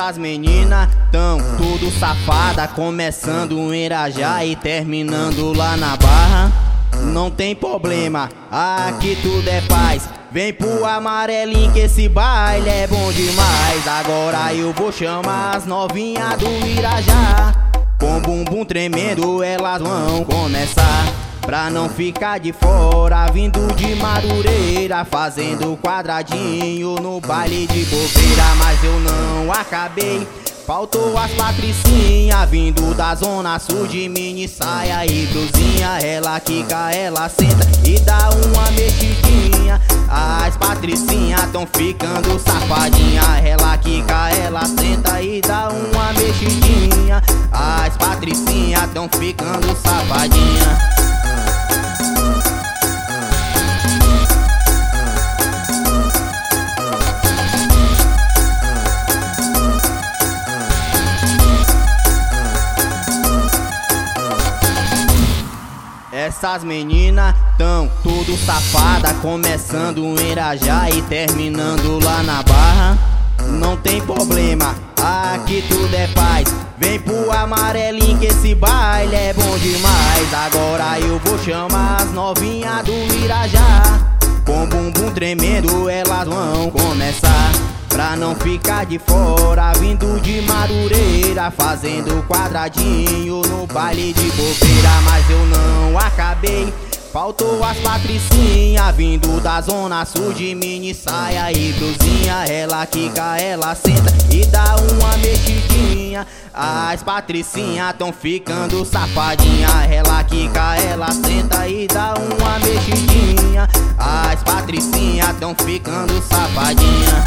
Essas meninas tão tudo safada, começando em Irajá e terminando lá na Barra. Não tem problema, aqui tudo é paz. Vem pro amarelinho que esse baile é bom demais. Agora eu vou chamar as novinhas do Irajá. Com bumbum tremendo elas vão começar. Pra não ficar de fora, vindo de Madureira, fazendo quadradinho no baile de bobeira. Mas eu não acabei, faltou as patricinhas, vindo da zona sul de mini saia e blusinha. Ela quica, ela senta e dá uma mexidinha. As patricinhas tão ficando safadinha. Ela quica, ela senta e dá uma mexidinha. As patricinhas tão ficando safadinha. Essas meninas tão tudo safada, começando em Irajá e terminando lá na Barra. Não tem problema, aqui tudo é paz. Vem pro amarelinho que esse baile é bom demais. Agora eu vou chamar as novinhas do Irajá. Com bumbum tremendo elas vão começar. Pra não ficar de fora, vindo de Madureira, fazendo quadradinho no baile de bobeira. Mas eu não acabei, faltou as patricinhas, vindo da zona sul de mini saia e blusinha. Ela quica, ela senta e dá uma mexidinha. As patricinhas tão ficando safadinha. Ela quica, ela senta e dá uma mexidinha. As patricinhas tão ficando safadinha.